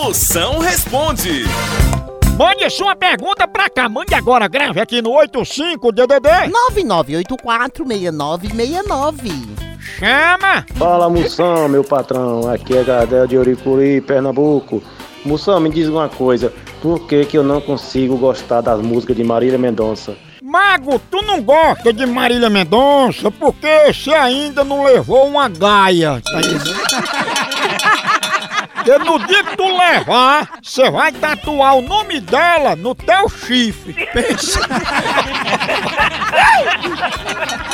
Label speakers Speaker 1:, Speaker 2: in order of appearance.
Speaker 1: Moção responde.
Speaker 2: Mande sua pergunta pra cá, mande agora, grave aqui no 85-DDD
Speaker 3: 99846969.
Speaker 2: Chama!
Speaker 4: Fala, Moção, meu patrão. Aqui é Gardel de Oricuri, Pernambuco. Moção, me diz uma coisa. Por que eu não consigo gostar das músicas de Marília Mendonça?
Speaker 2: Mago, tu não gosta de Marília Mendonça porque você ainda não levou uma gaia, tá entendendo? Porque no dia que tu levar, você vai tatuar o nome dela no teu chifre. Pensa.